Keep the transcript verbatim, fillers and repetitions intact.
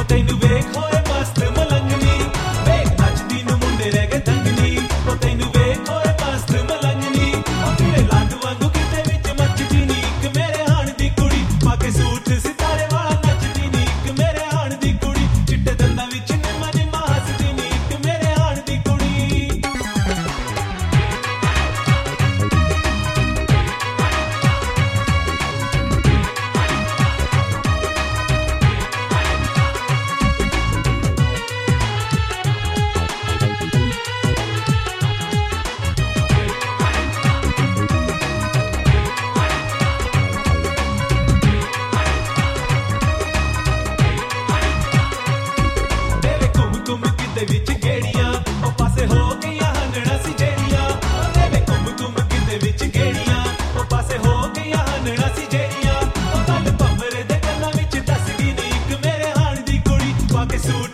ਤੈਨੂੰ ਵੇਖ ਹੋਏ ਮਸਤ ਮਲੰਗਣੀ ਵੇਖ ਨੱਚਦੀ ਨੂੰ ਮੁੰਡੇ ਰਹਿ ਗਏ ਦੰਗਣੀ ਉਹ ਤੈਨੂੰ ਵੇਖ ਹੋਏ ਮਸਤ ਮਲੰਗਣੀ ਉਹ ਤੇਰੇ ਲੱਗ ਵਾਂਗੂ ਕਿਤੇ ਵਿੱਚ ਮੱਚਦੀ ਨੀ ਇੱਕ ਮੇਰੇ ਹਾਣ ਦੀ ਕੁੜੀ ਪਾ ਕੇ ਸੂਟ ਸਿਤਾਰੇ ਵਾਲਾ ਨੱਚਦੀ ਨੀ ਇੱਕ ਮੇਰੇ ਹਾਣ ਦੀ ਕੁੜੀ ਚਿੱਟੇ ਦੰਦਾਂ ਵਿੱਚ ਨਿੰਮਾ ਨਿੰਮਾ ਹੱਸਦੀ ਨੀ ਇੱਕ ਮੇਰੇ ਹਾਣ ਦੀ ਕੁੜੀ ਵਿੱਚ ਗੇੜੀਆਂ ਉਹ ਪਾਸੇ ਹੋ ਗਈਆਂ ਹੰਨਣਾ ਸੀ ਜਿਹੜੀਆਂ ਉਹਦੇ ਵੇ ਘੁੰਮ ਘੁੰਮ ਕਿਤੇ ਵਿੱਚ ਗੇੜੀਆਂ ਉਹ ਪਾਸੇ ਹੋ ਗਈਆਂ ਹੰਨਣਾ ਸੀ ਜਿਹੜੀਆਂ ਉਹ ਗੱਲ ਪੰਮਰੇ ਦੇ ਕੰਨਾਂ ਵਿੱਚ ਦੱਸਦੀ ਨੀ ਇੱਕ ਮੇਰੇ ਹਾਣ ਦੀ ਕੁੜੀ ਪਾ ਕੇ ਸੂਟ